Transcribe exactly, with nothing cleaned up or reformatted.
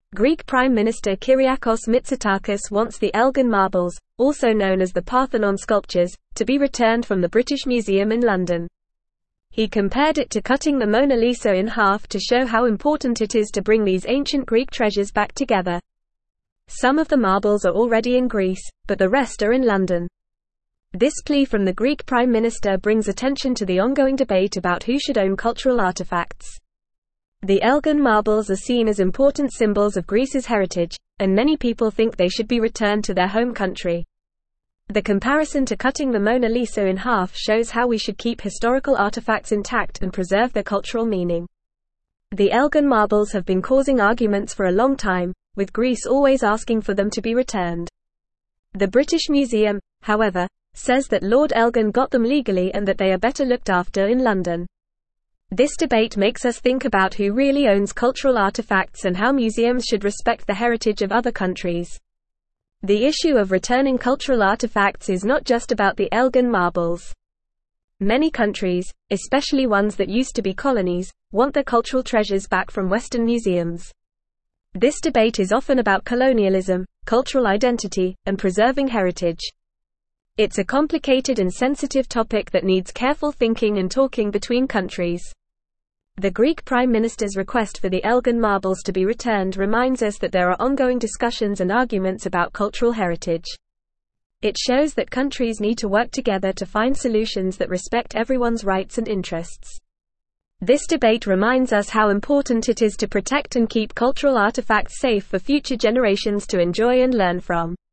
Greek Prime Minister Kyriakos Mitsotakis wants the Elgin marbles, also known as the Parthenon sculptures, to be returned from the British Museum in London. He compared it to cutting the Mona Lisa in half to show how important it is to bring these ancient Greek treasures back together. Some of the marbles are already in Greece, but the rest are in London. This plea from the Greek Prime Minister brings attention to the ongoing debate about who should own cultural artifacts. The Elgin marbles are seen as important symbols of Greece's heritage, and many people think they should be returned to their home country. The comparison to cutting the Mona Lisa in half shows how we should keep historical artifacts intact and preserve their cultural meaning. The Elgin marbles have been causing arguments for a long time, with Greece always asking for them to be returned. The British Museum, however, says that Lord Elgin got them legally and that they are better looked after in London. This debate makes us think about who really owns cultural artifacts and how museums should respect the heritage of other countries. The issue of returning cultural artifacts is not just about the Elgin marbles. Many countries, especially ones that used to be colonies, want their cultural treasures back from Western museums. This debate is often about colonialism, cultural identity, and preserving heritage. It's a complicated and sensitive topic that needs careful thinking and talking between countries. The Greek Prime Minister's request for the Elgin marbles to be returned reminds us that there are ongoing discussions and arguments about cultural heritage. It shows that countries need to work together to find solutions that respect everyone's rights and interests. This debate reminds us how important it is to protect and keep cultural artifacts safe for future generations to enjoy and learn from.